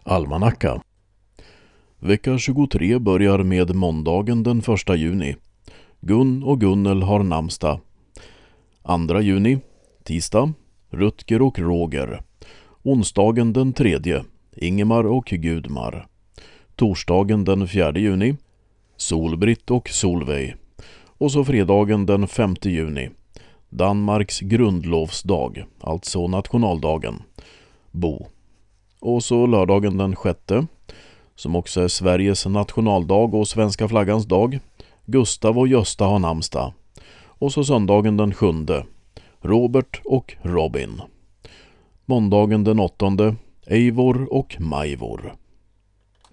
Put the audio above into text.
Almanacka. Vecka 23 börjar med måndagen den 1 juni. Gun och Gunnel har namnsdag. 2 juni, tisdag, Rutger och Roger. Onsdagen den 3, Ingemar och Gudmar. Torsdagen den 4 juni, Solbritt och Solveig. Och så fredagen den 5 juni, Danmarks grundlovsdag, alltså nationaldagen, Bo. Och så lördagen den 6, som också är Sveriges nationaldag och svenska flaggans dag, Gustav och Gösta har namnsdag. Och så söndagen den 7, Robert och Robin. Måndagen den 8, Eivor och Majvor.